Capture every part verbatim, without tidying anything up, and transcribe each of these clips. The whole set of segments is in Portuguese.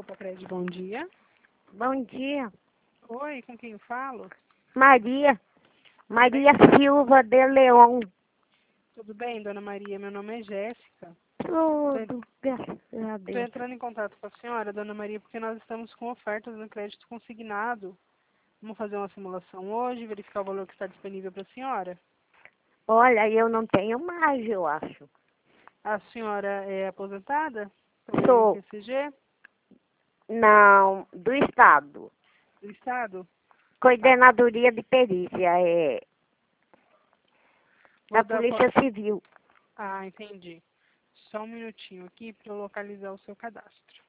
Copa Crédito, bom dia. Bom dia. Oi, com quem eu falo? Maria. Maria bem? Silva de Leon. Tudo bem, dona Maria? Meu nome é Jéssica. Tudo, graças a Estou Deus. entrando em contato com a senhora, dona Maria, porque nós estamos com ofertas no crédito consignado. Vamos fazer uma simulação hoje, verificar o valor que está disponível para a senhora. Olha, eu não tenho mais, eu acho. A senhora é aposentada pelo Sou, I N P C G não, do Estado. do Estado? Coordenadoria de Perícia, é, da Vou dar... co- Polícia Civil. Ah, entendi. Só um minutinho aqui para eu localizar o seu cadastro.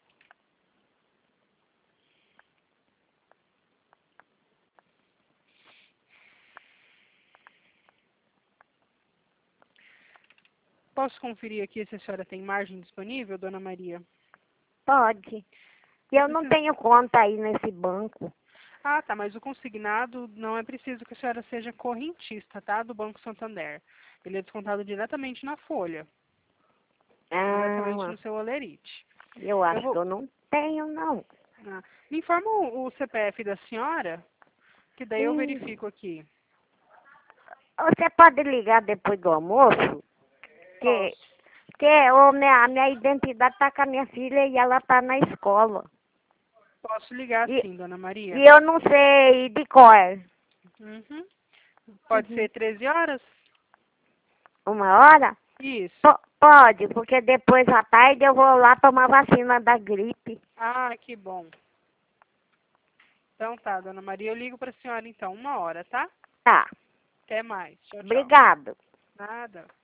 Posso conferir aqui se a senhora tem margem disponível, dona Maria? Pode. Eu Eu não preciso... tenho conta aí nesse banco. Ah, tá, mas o consignado não é preciso que a senhora seja correntista, tá? Do Banco Santander. Ele é descontado diretamente na folha, diretamente Ah, no seu olerite. eu Eu acho que vou... eu não tenho, não. Ah, me informa o o C P F da senhora, que daí eu Hum, verifico aqui. Você pode ligar depois do almoço? Que, Posso. que o minha, a minha identidade tá com a minha filha e ela tá na escola. Posso ligar E, sim, dona e Maria? eu não sei de cor. Uhum. Pode Uhum. ser treze horas? Uma hora? Isso. Po- pode, porque depois à tarde eu vou lá tomar vacina da gripe. Ah, que bom. Então tá, dona Maria, eu ligo para a senhora então, uma hora, tá? Tá, Até mais. Tchau, tchau. obrigado. Nada.